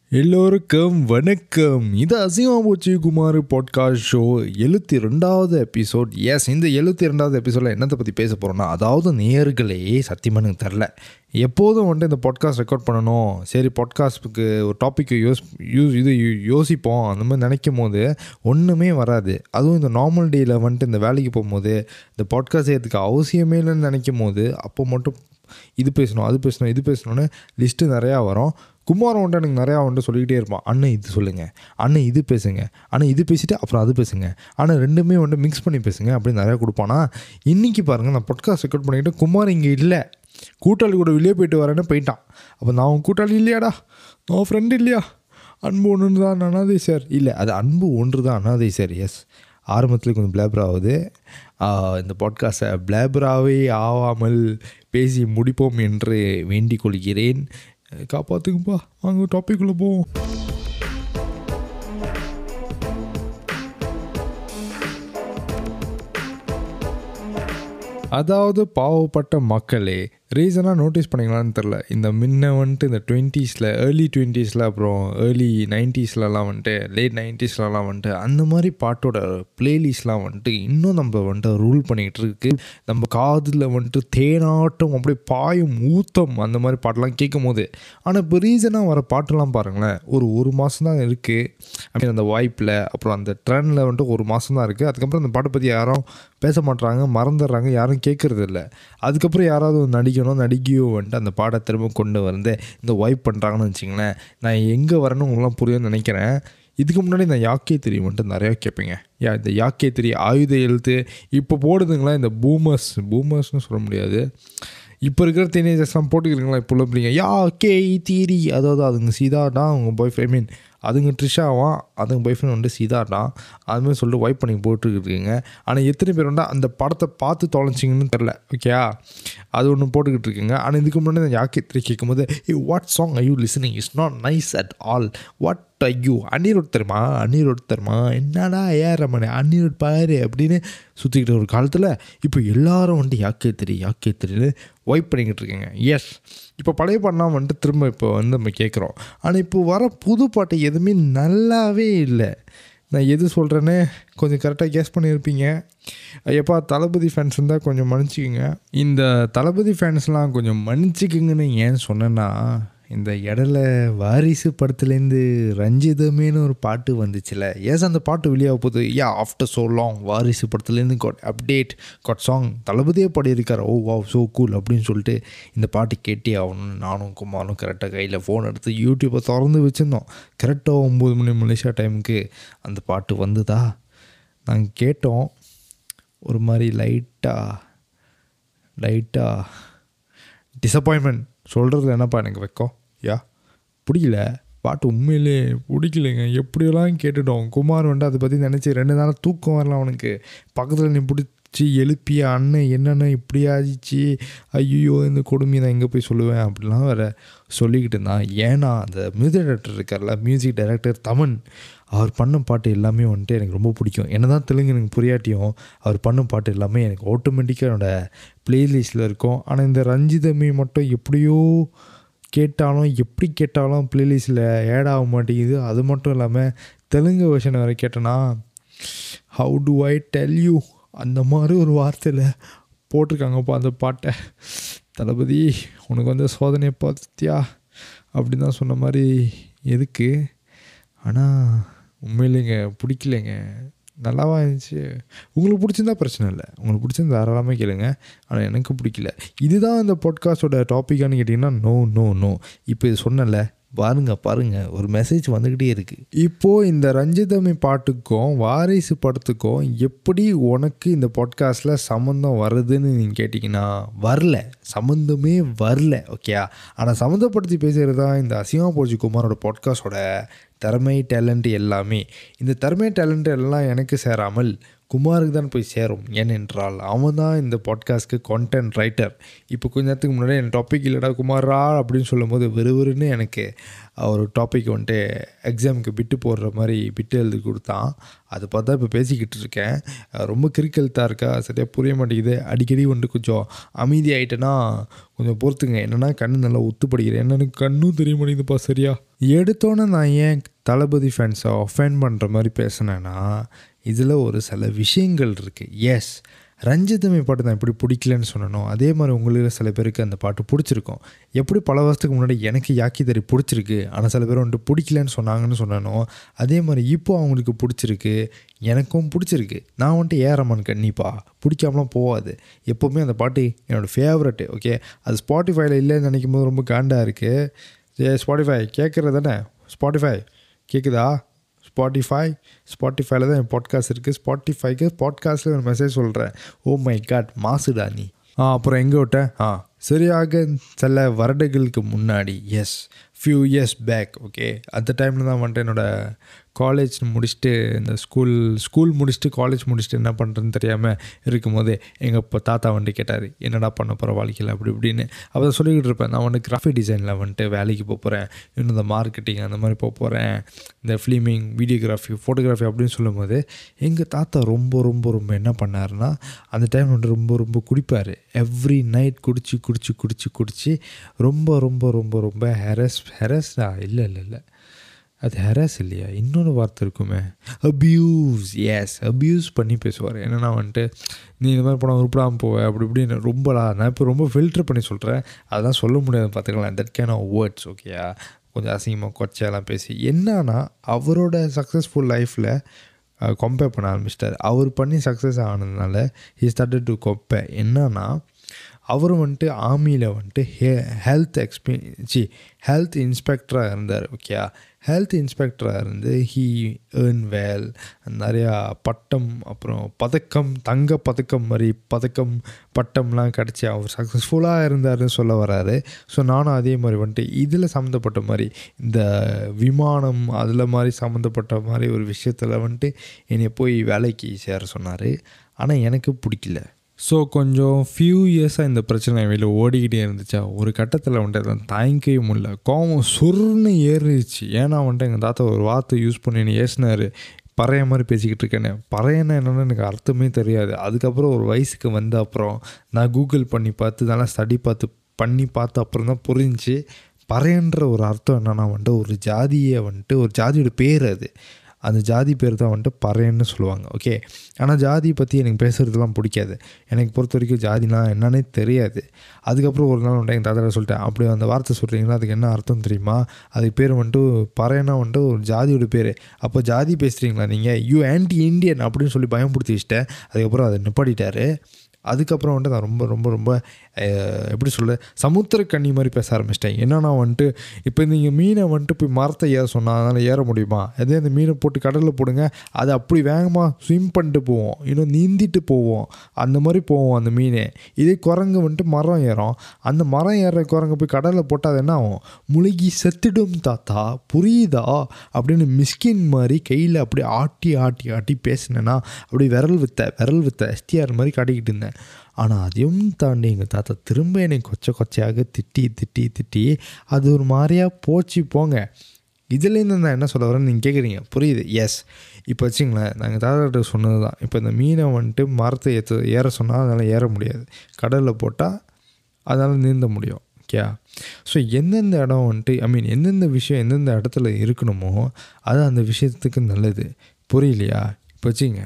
எல்லோருக்கும் வணக்கம். இது அசிங்கமாக போச்சு குமார் பாட்காஸ்ட் ஷோ 72வது எபிசோட். எஸ், இந்த 72வது எபிசோடில் என்னத்தை பற்றி பேச போகிறோன்னா, அதாவது நேயர்களே சத்தியமாக எனக்கு தெரில. எப்போதும் வந்துட்டு இந்த பாட்காஸ்ட் ரெக்கார்ட் பண்ணணும், சரி பாட்காஸ்ட்டுக்கு ஒரு டாப்பிக்கு யோசிப்போம் அந்த மாதிரி நினைக்கும் போது ஒன்றுமே வராது. அதுவும் இந்த நார்மல் டேயில் வந்துட்டு இந்த வேலைக்கு போகும்போது இந்த பாட்காஸ்ட் செய்யறதுக்கு அவசியமே இல்லைன்னு நினைக்கும் போது அப்போ மட்டும் இது பேசணும் இது பேசணும்னு லிஸ்ட்டு நிறையா வரும். குமாரம் வந்துட்டு எனக்கு நிறையா வந்துட்டு சொல்லிக்கிட்டே இருப்பான், அண்ணன் இது சொல்லுங்கள், அண்ணன் இது பேசுங்க, அண்ணன் இது பேசிவிட்டு அப்புறம் அது பேசுங்க, ஆனால் ரெண்டுமே வந்துட்டு மிக்ஸ் பண்ணி பேசுங்க அப்படின்னு நிறையா கொடுப்பானா. இன்றைக்கி பாருங்கள், நான் பாட்காஸ்ட் ரெக்கார்ட் பண்ணிக்கிட்டு குமார் இங்கே இல்லை, கூட்டாளி கூட வெளியே போயிட்டு வரேன்னு போயிட்டான். அப்போ நான் உன் கூட்டாளி இல்லையாடா, நான் ஃப்ரெண்டு இல்லையா, அன்பு ஒன்று தான் அனாதை சார். இல்லை, அது அன்பு ஒன்று தான் அனாதை சார். எஸ், ஆரம்பத்தில் கொஞ்சம் பிளாபர் ஆகுது. இந்த பாட்காஸ்ட்டை பிளாபராகவே ஆகாமல் பேசி முடிப்போம் என்று வேண்டிக் கொள்கிறேன். காப்பாற்றுக்குப்பா. வாங்க டாபிக்குள்ளே போவோம். அதாவது பாவப்பட்ட மக்களே, ரீசனாக நோட்டீஸ் பண்ணிங்களான்னு தெரில, இந்த முன்ன வந்துட்டு இந்த 20s ஏர்லி 20s அப்புறம் ஏர்லி 90ஸ்லாம் வந்துட்டு லேட் 90ஸ்லாம் வந்துட்டு அந்த மாதிரி பாட்டோட ப்ளேலிஸ்ட்லாம் வந்துட்டு இன்னும் நம்ம வந்துட்டு ரூல் பண்ணிக்கிட்டு இருக்கு. நம்ம காதில் வந்துட்டு தேனாட்டம் அப்படியே பாயும் ஊத்தம் அந்த மாதிரி பாட்டெலாம் கேட்கும் போது. ஆனால் இப்போ ரீசனாக வர பாட்டெல்லாம் பாருங்களேன், ஒரு மாதம் தான் இருக்குது அப்படின்னு அந்த வாய்ப்பில், அப்புறம் அந்த ட்ரெண்டில் வந்துட்டு ஒரு மாதம் தான் இருக்குது. அதுக்கப்புறம் அந்த பாட்டை பற்றி யாரும் பேச மாட்டுறாங்க, மறந்துடுறாங்க, யாரும் கேட்குறது இல்லை. அதுக்கப்புறம் யாராவது நடிகையோ வந்துட்டு அந்த பாட்டை திரும்ப கொண்டு வந்து இந்த வைப் பண்ணுறாங்கன்னு வச்சிங்களேன். நான் எங்கே வரேன்னு உங்களாம் புரியும்னு நினைக்கிறேன். இதுக்கு முன்னாடி இந்த யாக்கே திரி வந்துட்டு நிறையா கேட்பீங்க. இந்த யாக்கே திரி, ஆயுத எழுத்து இப்போ போடுதுங்களா இந்த பூமர்ஸ்னு சொல்ல முடியாது, இப்போ இருக்கிற டீனேஜர்ஸ்லாம் போட்டுக்கிறீங்களா இப்போ உள்ள பிள்ளைங்க. யாக்கே திரி, அதாவது அதுங்க சீதாடா அவங்க பாய் ஃப்ரெண்ட், மீன் அதுங்க ட்ரிஷாவான், அதுங்க பாய் ஃப்ரெண்ட் வந்துட்டு சீதாடான், அதுமாதிரி சொல்லிட்டு வைப் பண்ணி போட்டுக்கிட்டுருக்கீங்க. ஆனால் எத்தனை பேர் வந்துட்டு அந்த படத்தை பார்த்து தொலைச்சிங்கன்னு தெரில. ஓகே, அது ஒன்று போட்டுக்கிட்டு இருக்கீங்க. ஆனால் இதுக்கு முன்னாடி இந்த யாக்கே திரி கேட்கும்போது, what song I you listening, it's not nice at all, what ஐயோ அன்னிரோட் தருமா என்னடா ஏற மணி அன்னிரோட் பாரு அப்படின்னு சுற்றிக்கிட்ட ஒரு காலத்தில் இப்போ எல்லாரும் வந்துட்டு யாக்கே தெரியுன்னு வைப் பண்ணிக்கிட்டு இருக்கேங்க. எஸ், இப்போ பழைய பாட்டெலாம் வந்துட்டு திரும்ப இப்போ வந்து நம்ம கேட்குறோம். ஆனால் இப்போ வர புது பாட்டு எதுவுமே நல்லாவே இல்லை. நான் எது சொல்கிறேன்னு கொஞ்சம் கரெக்டாக கெஸ் பண்ணியிருப்பீங்க. எப்பா தளபதி ஃபேன்ஸ் இருந்தால் கொஞ்சம் மன்னிச்சிக்கோங்க. இந்த தளபதி ஃபேன்ஸ்லாம் கொஞ்சம் மன்னிச்சிக்கோங்கன்னு ஏன் சொன்னேன்னா, இந்த இடையில வாரிசு படத்துலேருந்து ரஞ்சிதமேனு ஒரு பாட்டு வந்துச்சுல. ஏஸ், அந்த பாட்டு வெளியாக போகுது. ஆஃப்டர் ஸோ லாங் வாரிசு படத்துலேருந்து காட் சாங் தளபதியே பாடியிருக்கார். ஓ வா ஸோ கூல் அப்படின்னு சொல்லிட்டு இந்த பாட்டு கேட்டே ஆகணும்னு நானும் குமாரும் கரெக்டாக கையில் ஃபோன் எடுத்து யூடியூப்பை திறந்து வச்சுருந்தோம். கரெக்டாக 9 மணி மலேசியா டைமுக்கு அந்த பாட்டு வந்துதா. நாங்கள் கேட்டோம். ஒரு மாதிரி லைட்டாக டிசப்பாயின்மெண்ட் சொல்கிறது என்னப்பா எனக்கு வைக்கும். பிடிக்கல பாட்டு, உண்மையிலே பிடிக்கலைங்க. எப்படியெல்லாம் கேட்டுட்டோம். குமார் வந்துட்டு அதை பற்றி நினச்சி 2 நாள் தூக்கம் வரல அவனுக்கு. பக்கத்தில் நீ பிடிச்சி எழுப்பிய அண்ணன் என்னென்ன இப்படி ஆச்சு, ஐயோ இந்த கொடுமையை நான் எங்கே போய் சொல்லுவேன் அப்படிலாம் வேறு சொல்லிக்கிட்டு இருந்தான். ஏன்னா அந்த மியூசிக் டைரக்டர் இருக்கார்ல, மியூசிக் டைரக்டர் தமன், அவர் பண்ண பாட்டு எல்லாமே வந்துட்டு எனக்கு ரொம்ப பிடிக்கும். என்ன தான் தெலுங்கு எனக்கு புரியாட்டியும் அவர் பண்ண பாட்டு எல்லாமே எனக்கு ஆட்டோமேட்டிக்காக என்னோடய ப்ளேலிஸ்ட்டில் இருக்கும். ஆனால் இந்த ரஞ்சிதமே மட்டும் எப்படி கேட்டாலும் ப்ளேலிஸ்ட்டில் ஆட் ஆக மாட்டேங்குது. அது மட்டும் இல்லாமல் தெலுங்கு வெர்ஷனை வேறு கேட்டேன்னா, how do I tell you அந்த மாதிரி ஒரு வார்த்தையில் போட்டிருக்காங்கப்பா அந்த பாட்டை. தளபதி உனக்கு வந்து சோதனை பார்த்தியா அப்படின்னு தான் சொன்ன மாதிரி எதுக்கு. ஆனால் உண்மையிலேங்க பிடிக்கலைங்க, நல்லாவா இருந்துச்சு. உங்களுக்கு பிடிச்சிருந்தா பிரச்சனை இல்லை, உங்களுக்கு பிடிச்சிருந்தா தாராளமாக கேளுங்க. ஆனால் எனக்கு பிடிக்கல. இதுதான் இந்த பாட்காஸ்ட்டோட டாப்பிக்கானு கேட்டிங்கன்னா நோ. இப்போ இது சொன்னல பாருங்க ஒரு மெசேஜ் வந்துக்கிட்டே இருக்குது. இப்போது இந்த ரஞ்சிதமே பாட்டுக்கும் வாரிசு படத்துக்கும் எப்படி உனக்கு இந்த பாட்காஸ்ட்டில் சம்மந்தம் வருதுன்னு நீங்கள் கேட்டிங்கன்னா சம்மந்தமே வரல. ஓகே, ஆனால் சம்மந்தப்படுத்தி பேசுகிறது தான் இந்த அசிங்கமாக போச்சு குமாரோட பாட்காஸ்ட்டோட திறமை, டேலண்ட் எல்லாமே. இந்த திறமை, டேலண்ட் எல்லாம் எனக்கு சேராமல் குமாருக்கு தான் போய் சேரும். ஏனென்றால் அவன் தான் இந்த பாட்காஸ்ட்க்கு கான்டென்ட் ரைட்டர். இப்போ கொஞ்ச நேரத்துக்கு முன்னாடி என் டாபிக் இல்லைடா குமாரா அப்படின்னு சொல்லும் போது வெறுன்னு எனக்கு ஒரு டாபிக் வந்துட்டு எக்ஸாமுக்கு பிட்டு போடுற மாதிரி பிட்டு எழுதி கொடுத்தான். அதை பார்த்தா இப்போ பேசிக்கிட்டு இருக்கேன். ரொம்ப கிறுக்கெழுத்தாக இருக்கா, சரியாக புரிய மாட்டேங்குது. அடிக்கடி வந்துட்டு கொஞ்சம் அமைதி ஆகிட்டேன்னா கொஞ்சம் பொறுத்துங்க. என்னென்னா கண்ணு நல்லா ஒத்து படிக்கிறேன், என்னென்னு கண்ணும் தெரிய மாட்டேங்குதுப்பா சரியா. எடுத்தோன்னே நான் ஏன் தளபதி ஃபேன்ஸை ஒஃபெண்ட் பண்ணுற மாதிரி பேசினேன்னா இதில் ஒரு சில விஷயங்கள் இருக்குது. எஸ், ரஞ்சிதமே பாட்டு தான் எப்படி பிடிக்கலன்னு சொன்னனோ அதே மாதிரி உங்களுக்கு சில பேருக்கு அந்த பாட்டு பிடிச்சிருக்கும். எப்படி பல வருஷத்துக்கு முன்னாடி எனக்கு யாக்கி தறி பிடிச்சிருக்கு ஆனால் சில பேர் வந்துட்டு பிடிக்கலன்னு சொன்னாங்கன்னு சொன்னனோ அதே மாதிரி இப்போ அவங்களுக்கு பிடிச்சிருக்கு, எனக்கும் பிடிச்சிருக்கு. நான் வந்துட்டு ஏறமான் கண்டிப்பா பிடிக்காமலாம் போகாது. எப்போவுமே அந்த பாட்டு என்னோடய ஃபேவரெட்டு. ஓகே, அது ஸ்பாட்டிஃபைல இல்லைன்னு நினைக்கும் போது ரொம்ப காண்டாக இருக்குது. ஸ்பாட்டிஃபை கேட்குறது தானே? ஸ்பாட்டிஃபை கேட்குதா? ஸ்பாட்டிஃபைல தான் என் பாட்காஸ்ட் இருக்குது. ஸ்பாட்டிஃபைக்கு பாட்காஸ்ட்டில் ஒரு மெசேஜ் சொல்கிறேன். ஓ மை காட், மாசுடா நீ. அப்புறம் எங்கே விட்டேன்? சரியாக சில வருடங்களுக்கு முன்னாடி, as few years back. Okay, அந்த டைமில் தான் வந்துட்டு என்னோடய காலேஜ் முடிச்சுட்டு இந்த ஸ்கூல் முடிச்சுட்டு காலேஜ் முடிச்சுட்டு என்ன பண்ணுறதுன்னு தெரியாமல் இருக்கும்போதே எங்கள் இப்போ தாத்தா வந்துட்டு கேட்டார், என்னடா பண்ண போகிற வாழ்க்கையில் அப்படி இப்படின்னு. அப்போ சொல்லிக்கிட்டு இருப்பேன், நான் வந்துட்டு கிராஃபிக் டிசைனில் வந்துட்டு வேலைக்கு போகிறேன், இன்னும் இந்த மார்க்கெட்டிங் அந்த மாதிரி போகிறேன், இந்த ஃபிலிமிங், வீடியோகிராஃபி, ஃபோட்டோகிராஃபி அப்படின்னு சொல்லும்போது எங்கள் தாத்தா ரொம்ப ரொம்ப ரொம்ப என்ன பண்ணாருன்னா அந்த டைம் வந்துட்டு ரொம்ப ரொம்ப குடிப்பார். எவ்ரி நைட் குடிச்சு ரொம்ப ரொம்ப ரொம்ப ரொம்ப ஹெரஸ்டா இல்லை அது ஹெராஸ் இல்லையா, இன்னொன்று வார்த்தை இருக்குமே, அப்யூஸ். எஸ், அப்யூஸ் பண்ணி பேசுவார். என்னென்னா வந்துட்டு நீ இந்த மாதிரி போனால் உருப்படாமல் போவேன் அப்படி இப்படின்னு ரொம்படா. நான் இப்போ ரொம்ப ஃபில்டர் பண்ணி சொல்கிறேன், அதெல்லாம் சொல்ல முடியாது பார்த்துக்கலாம். That can of words. ஓகேயா, கொஞ்சம் அசிங்கமாக கொச்சையெல்லாம் பேசி என்னன்னா அவரோட சக்ஸஸ்ஃபுல் லைஃப்பில் கம்பேர் பண்ண ஆரம்பிச்சிட்டார். அவர் பண்ணி சக்ஸஸ் ஆனதுனால ஹி ஸ்டார்டட் டு கம்பேர். என்னன்னா அவர் வந்துட்டு ஆர்மியில் வந்துட்டு ஹெல்த் இன்ஸ்பெக்டராக இருந்தார். ஓகே, ஹெல்த் இன்ஸ்பெக்டராக இருந்து ஹீ ஏர்ன் வெல், நிறையா பட்டம், அப்புறம் பதக்கம், தங்க பதக்கம் மாதிரி பட்டம்லாம் கிடச்சி அவர் சக்ஸஸ்ஃபுல்லாக இருந்தார்னு சொல்ல வராரு. ஸோ நானும் அதே மாதிரி வந்துட்டு இதில் சம்மந்தப்பட்ட மாதிரி இந்த விமானம் அதில் மாதிரி சம்மந்தப்பட்ட மாதிரி ஒரு விஷயத்தில் வந்துட்டு என்னை போய் வேலைக்கு சேர சொன்னார். ஆனால் எனக்கு பிடிக்கல. ஸோ கொஞ்சம் ஃபியூ இயர்ஸாக இந்த பிரச்சனை வெளியில் ஓடிக்கிட்டே இருந்துச்சா. ஒரு கட்டத்தில் வந்துட்டு அதை தாங்கிக்கவே முடியல, கோவம் சொர்னு ஏறிடுச்சு. ஏன்னா வந்துட்டு எங்கள் தாத்தா ஒரு வார்த்தை யூஸ் பண்ணி ஏசினார், பறைய மாதிரி பேசிக்கிட்டு இருக்கேன்னு. பறையன்னா என்னென்னு எனக்கு அர்த்தமே தெரியாது. அதுக்கப்புறம் ஒரு வயசுக்கு வந்த அப்புறம் நான் கூகுள் பண்ணி பார்த்து நல்லா ஸ்டடி பண்ணி பார்த்து அப்புறம் தான் புரிஞ்சு பறையன்ற ஒரு அர்த்தம் என்னென்னா வந்துட்டு ஒரு ஜாதியை வந்துட்டு ஒரு ஜாதியோட பேர், அது அந்த ஜாதி பேர் தான் வந்துட்டு பறையன்னு சொல்லுவாங்க. ஓகே, ஆனால் ஜாதியை பற்றி எனக்கு பேசுகிறதுலாம் பிடிக்காது. எனக்கு பொறுத்த வரைக்கும் ஜாதினா என்னன்னே தெரியாது. அதுக்கப்புறம் ஒரு நாள் வந்துட்டு எங்கள் தாத்தாட்ட சொல்லிட்டேன், அப்படி அந்த வார்த்தை சொல்கிறீங்களா, அதுக்கு என்ன அர்த்தம் தெரியுமா? அதுக்கு பேர் வந்துட்டு பறையனா வந்துட்டு ஒரு ஜாதியோட பேர். அப்போ ஜாதி பேசுகிறீங்களா நீங்கள், யூ ஆன்டி இண்டியன் அப்படின்னு சொல்லி பயம்படுத்தி வச்சிட்டேன். அதுக்கப்புறம் அதை நிப்பாட்டிட்டார். அதுக்கப்புறம் வந்துட்டு நான் ரொம்ப ரொம்ப ரொம்ப எப்படி சொல்ல, சமுத்திர கண்ணி மாதிரி பேச ஆரம்பிச்சிட்டேன். என்னன்னா வந்துட்டு இப்போ நீங்கள் மீனை வந்துட்டு போய் மரத்தை ஏற சொன்னால் அதனால் ஏற முடியுமா? அதே அந்த மீனை போட்டு கடலில் போடுங்க, அது அப்படி வேகமாக ஸ்விம் பண்ணிட்டு போவோம், இன்னும் நீந்திட்டு போவோம், அந்த மாதிரி போவோம் அந்த மீன். இதே குரங்கு வந்துட்டு மரம் ஏறும், அந்த மரம் ஏற குரங்கு போய் கடலில் போட்டால் அது என்ன ஆகும்? முழுகி செத்துடும் தாத்தா, புரியுதா அப்படின்னு மிஸ்கின் மாதிரி கையில் அப்படி ஆட்டி ஆட்டி ஆட்டி பேசினேன்னா அப்படி விரல் வித்த எஸ்டிஆர் மாதிரி காட்டிக்கிட்டு இருந்தேன். ஆனால் அதையும் தாண்டி எங்கள் தாத்தா திரும்ப என்னை கொச்சையாக திட்டி அது ஒரு மாதிரியாக போச்சு போங்க. இதுலேருந்து நான் என்ன சொல்ல வரேன்னு நீங்கள் கேட்குறீங்க, புரியுது. எஸ், இப்போ வச்சுங்களேன், நாங்கள் தாத்தாட்ட சொன்னது தான். இப்போ இந்த மீனை வந்துட்டு மரத்தை ஏற சொன்னால் அதனால் ஏற முடியாது, கடலில் போட்டால் அதனால் நீந்த முடியும். ஓகே, ஸோ எந்தெந்த இடம் வந்துட்டு எந்தெந்த விஷயம் எந்தெந்த இடத்துல இருக்கணுமோ அது அந்த விஷயத்துக்கு நல்லது. புரியலையா? இப்போ வச்சுங்க,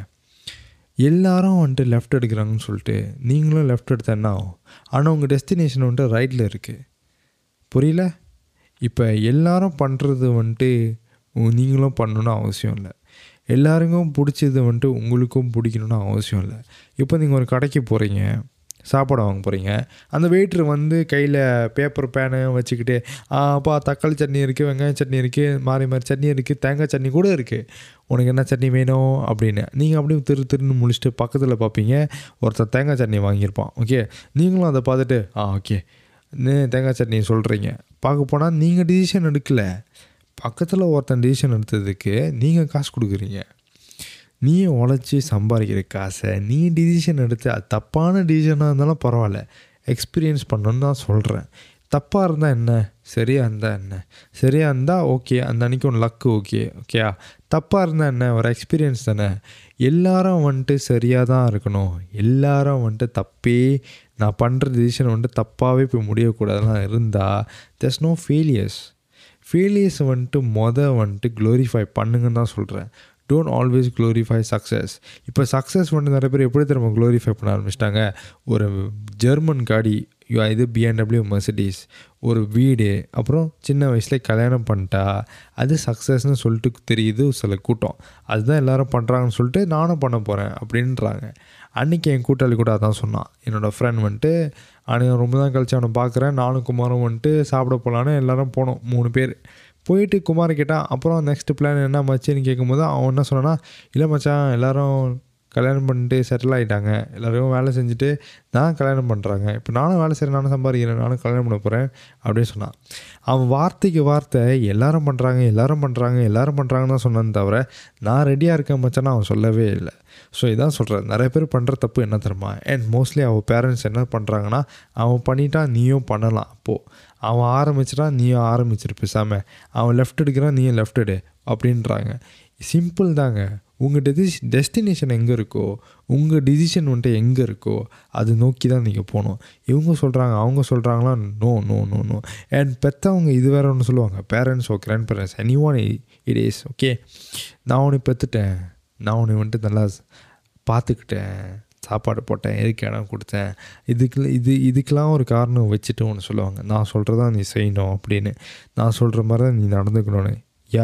எல்லாரும் வந்துட்டு லெஃப்ட் எடுக்கிறாங்கன்னு சொல்லிட்டு நீங்களும் லெஃப்ட் எடுத்தால் என்ன ஆகும்? ஆனால் உங்கள் டெஸ்டினேஷன் வந்துட்டு ரைட்டில் இருக்குது. புரியல? இப்போ எல்லாரும் பண்ணுறது வந்துட்டு நீங்களும் பண்ணணுன்னு அவசியம் இல்லை. எல்லாருக்கும் பிடிச்சது வந்துட்டு உங்களுக்கும் பிடிக்கணுன்னு அவசியம் இல்லை. இப்போ நீங்கள் ஒரு கடைக்கு போகிறீங்க, சாப்பாடு வாங்க போகிறீங்க, அந்த வெயிட்ரு வந்து கையில் பேப்பர் பேனு வச்சுக்கிட்டு அப்பா தக்காளி சட்னி இருக்குது, வெங்காய சட்னி இருக்குது, மாறி சட்னி இருக்குது, தேங்காய் சட்னி கூட இருக்குது, உனக்கு என்ன சட்னி வேணும் அப்படின்னு நீங்கள் அப்படியே திருன்னு முடிச்சுட்டு பக்கத்தில் பார்ப்பீங்க, ஒருத்தர் தேங்காய் சட்னி வாங்கியிருப்பான். ஓகே, நீங்களும் அதை பார்த்துட்டு ஓகே தேங்காய் சட்னி சொல்கிறீங்க. பார்க்க போனால் நீங்கள் டிசிஷன் எடுக்கலை, பக்கத்தில் ஒருத்தன் டிசிஷன் எடுத்ததுக்கு நீங்கள் காசு கொடுக்குறீங்க. நீயும் உழைச்சி சம்பாதிக்கிற காசை நீ டிசிஷன் எடுத்து அது தப்பான டிசிஷனாக இருந்தாலும் பரவாயில்ல, எக்ஸ்பீரியன்ஸ் பண்ணணுன்னு தான் சொல்கிறேன். தப்பாக இருந்தால் என்ன, சரியாக இருந்தால் என்ன, சரியாக இருந்தால் ஓகே, அந்த அன்றைக்கி ஒன்று லக்கு ஓகேயா. தப்பாக இருந்தால் என்ன, ஒரு எக்ஸ்பீரியன்ஸ் தானே. எல்லாரும் வந்துட்டு சரியாக தான் இருக்கணும், எல்லாரும் வந்துட்டு தப்பே நான் பண்ணுற டிசிஷன் வந்துட்டு தப்பாகவே போய் முடியக்கூடாதுலாம் இருந்தால் there's no failures. வந்துட்டு வந்துட்டு க்ளோரிஃபை பண்ணுங்கன்னு தான் சொல்கிறேன். Don't always glorify success. இப்போ சக்ஸஸ் வந்துட்டு நிறைய பேர் எப்படி திரும்ப க்ளோரிஃபை பண்ண ஆரம்பிச்சிட்டாங்க. ஒரு ஜெர்மன் காடி, இது BMW, மெர்சிடிஸ், ஒரு வீடு, அப்புறம் சின்ன வயசில் கல்யாணம் பண்ணிட்டா அது சக்ஸஸ்ன்னு சொல்லிட்டு தெரியுது சில கூட்டம். அதுதான் எல்லோரும் பண்ணுறாங்கன்னு சொல்லிட்டு நானும் பண்ண போகிறேன் அப்படின்றாங்க. அன்றைக்கி என் கூட்டாளி கூட அதான் சொன்னான். என்னோடய ஃப்ரெண்ட் வந்துட்டு அன்றைக்கி ரொம்ப தான் கழிச்சு அவனை பார்க்குறேன், நானும் குமாரும் வந்துட்டு சாப்பிட போகலான்னு எல்லோரும் போனோம் 3 பேர். போயிட்டு குமார் கேட்டான், அப்புறம் நெக்ஸ்ட் பிளான் என்ன மச்சின்னு கேட்கும்போது அவன் என்ன சொன்னான்னா, இல்லை மச்சான் எல்லோரும் கல்யாணம் பண்ணிட்டு செட்டில் ஆகிட்டாங்க, எல்லோரும் வேலை செஞ்சுட்டு நான் கல்யாணம் பண்ணுறாங்க, இப்போ நானும் வேலை செய்கிறேன், நானும் சம்பாதிக்கிறேன், நானும் கல்யாணம் பண்ண போகிறேன் அப்படின்னு சொன்னான். அவன் வார்த்தைக்கு வார்த்தை எல்லாரும் பண்ணுறாங்கன்னு தான் சொன்னான்னு தவிர நான் ரெடியாக இருக்கேன் மச்சான் அவன் சொல்லவே இல்லை. ஸோ இதான் சொல்கிறேன், நிறைய பேர் பண்ணுற தப்பு என்ன தெரியுமா, அண்ட் மோஸ்ட்லி அவன் பேரண்ட்ஸ் என்ன பண்ணுறாங்கன்னா, அவன் பண்ணிட்டான் நீயும் பண்ணலாம், அப்போது அவன் ஆரம்பிச்சிட்டான் நீயும் ஆரம்பிச்சிரு, பேசாமல் அவன் லெஃப்ட் எடுக்கிறான் நீயும் லெஃப்ட் எடு அப்படின்றாங்க. சிம்பிள் தாங்க. உங்கள் டெஸ்டினேஷன் எங்கே இருக்கோ, உங்கள் டிசிஷன் வந்துட்டு எங்கே இருக்கோ அது நோக்கி தான் நீங்கள் போகணும். இவங்க சொல்கிறாங்க அவங்க சொல்கிறாங்களா, no no no no. And பெற்றவங்க இது வேறு ஒன்று சொல்லுவாங்க, parents or grandparents anyone it is okay. நான் உன்னை பெற்றுட்டேன், நான் உன்னை வந்துட்டு நல்லா பார்த்துக்கிட்டேன், சாப்பாடு போட்டேன், எதுக்கு இடம் கொடுத்தேன், இதுக்கெலாம் ஒரு காரணம் வச்சுட்டு ஒன்று சொல்லுவாங்க, நான் சொல்கிறதா நீ செய்யணும் அப்படின்னு, நான் சொல்கிற மாதிரி தான் நீ நடந்துக்கணும்னு.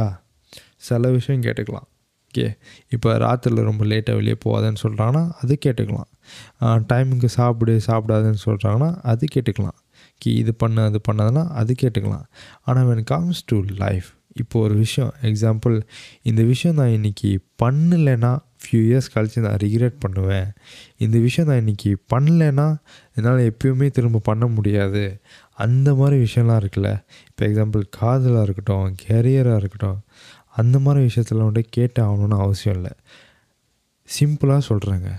சில விஷயம் கேட்டுக்கலாம். ஓகே, இப்போ ராத்திரியில் ரொம்ப லேட்டாக வெளியே போகாதன்னு சொல்கிறாங்கன்னா அது கேட்டுக்கலாம். டைமுக்கு சாப்பிடாதுன்னு சொல்கிறாங்கன்னா அது கேட்டுக்கலாம். இது பண்ணு அது பண்ணாதுன்னா அது கேட்டுக்கலாம். ஆனால் when it comes to life, இப்போ ஒரு விஷயம் எக்ஸாம்பிள், இந்த விஷயம் நான் இன்றைக்கி பண்ணலைன்னா ஃபியூ இயர்ஸ் கழித்து நான் ரிக்ரெட் பண்ணுவேன், இந்த விஷயம் நான் இன்றைக்கி பண்ணலைன்னா என்னால் எப்பயுமே திரும்ப பண்ண முடியாது, அந்த மாதிரி விஷயம்லாம் இருக்குல்ல. இப்போ எக்ஸாம்பிள் காதலாக இருக்கட்டும், கேரியராக இருக்கட்டும், அந்த மாதிரி விஷயத்தில் வந்துட்டு கேட்டு ஆகணுன்னு அவசியம் இல்லை. சிம்பிளாக சொல்கிறேங்க,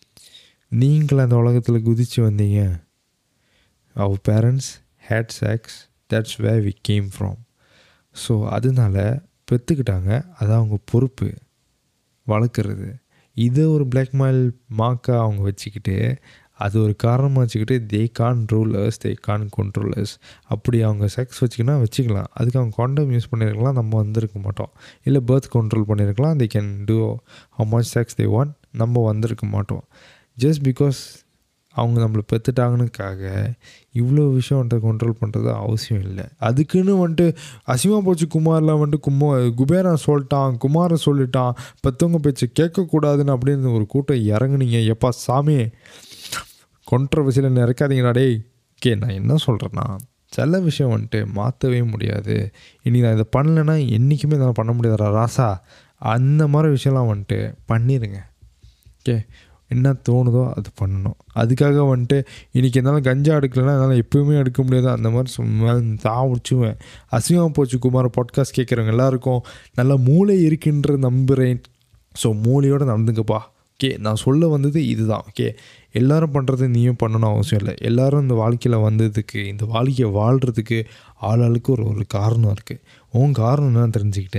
நீங்கள் அந்த உலகத்தில் குதித்து வந்தீங்க, our parents had sex, that's where we came from. So அதனால பெற்றுக்கிட்டாங்க, அது அவங்க பொறுப்பு வளர்க்குறது. இதை ஒரு பிளாக்மெயில் மார்க்காக அவங்க வச்சுக்கிட்டு அது ஒரு காரணமாக வச்சுக்கிட்டு they can't rule us, they can't control us. அப்படி அவங்க செக்ஸ் வச்சுக்கலாம், அதுக்கு அவங்க காண்டம் யூஸ் பண்ணியிருக்கலாம், நம்ம வந்திருக்க மாட்டோம். இல்லை பர்த் கண்ட்ரோல் பண்ணியிருக்கலாம், they can do how much sex they want, நம்ம வந்திருக்க மாட்டோம். ஜஸ்ட் பிகாஸ் அவங்க நம்மளை பெற்றுட்டாங்கனுக்காக இவ்வளோ விஷயம் வந்துட்டு கண்ட்ரோல் பண்ணுறது அவசியம் இல்லை. அதுக்குன்னு வந்துட்டு அசிங்கமாக போச்சு குமாரில் வந்துட்டு குபேரன் சொல்லிட்டான், குமாரை சொல்லிட்டான், பெற்றவங்க பேச்சு கேட்கக்கூடாதுன்னு அப்படின்னு ஒரு கூட்டம் இறங்குனீங்க. எப்பா சாமி கான்ட்ரோவர்சியில் இறக்காதீங்கடா டேய். ஓகே, நான் என்ன சொல்கிறேன்னா, சில விஷயம் வந்துட்டு மாற்றவே முடியாது. இன்றைக்கி நான் இதை பண்ணலைன்னா என்றைக்குமே என்னால் பண்ண முடியாதுடா ராசா, அந்த மாதிரி விஷயம்லாம் வந்துட்டு பண்ணிடுங்க. ஓகே, என்ன தோணுதோ அது பண்ணணும். அதுக்காக வந்துட்டு இன்றைக்கி என்னால் கஞ்சா எடுக்கலைன்னா என்னால் எப்போயுமே எடுக்க முடியாது, அந்த மாதிரி சாப்பிடுச்சுவேன். அசிங்கமாக போச்சு குமார் பாட்காஸ்ட் கேட்குறவங்க எல்லாருக்கும் நல்லா மூளை இருக்குன்ற நம்புகிறேன். ஸோ மூளையோடு நடந்துக்கப்பா. ஓகே, நான் சொல்ல வந்தது இதுதான். ஓகே, எல்லோரும் பண்ணுறது நீயும் பண்ணணும் அவசியம் இல்லை. எல்லோரும் இந்த வாழ்க்கையில் வந்ததுக்கு, இந்த வாழ்க்கையை வாழ்கிறதுக்கு ஆளாளுக்கு ஒரு காரணம் இருக்குது. உன் காரணம் என்னன்னு தெரிஞ்சுக்கிட்டு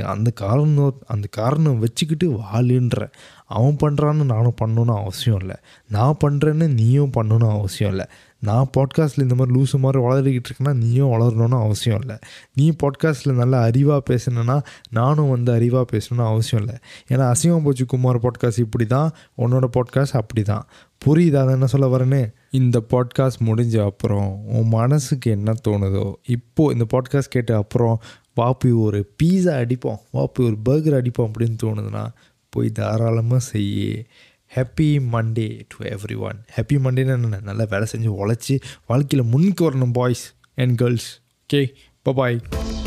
அந்த காரணம் வச்சுக்கிட்டு வாழுன்ற. அவன் பண்ணுறான்னு நானும் பண்ணணுன்னு அவசியம் இல்லை, நான் பண்ணுறேன்னு நீயும் பண்ணணுன்னு அவசியம் இல்லை. நான் பாட்காஸ்ட்டில் இந்த மாதிரி லூஸு மாதிரி வளர்கிட்டு இருக்கேன்னா நீயும் வளரணுன்னு அவசியம் இல்லை. நீ பாட்காஸ்ட்டில் நல்லா அறிவாக பேசணுன்னா நானும் அறிவாக பேசணுன்னு அவசியம் இல்லை. ஏன்னா அசிங்கம் போச்சு குமார் பாட்காஸ்ட் இப்படி தான், உன்னோட பாட்காஸ்ட் அப்படி தான். புரியுதா நான் என்ன சொல்ல வரேன்னு? இந்த பாட்காஸ்ட் முடிஞ்ச அப்புறம் உன் மனசுக்கு என்ன தோணுதோ, இப்போது இந்த பாட்காஸ்ட் கேட்ட அப்புறம் வாப்பி ஒரு பீஸா அடிப்போம், வாப்பி ஒரு பர்கர் அடிப்போம் அப்படின்னு தோணுதுன்னா போய் தாராளமாக செய்ய. Happy Monday to everyone. Happy மண்டேன்னு என்ன, நல்லா வேலை செஞ்சு உழைச்சி வாழ்க்கையில் முன்னுக்கு வரணும் boys and girls. Okay, bye.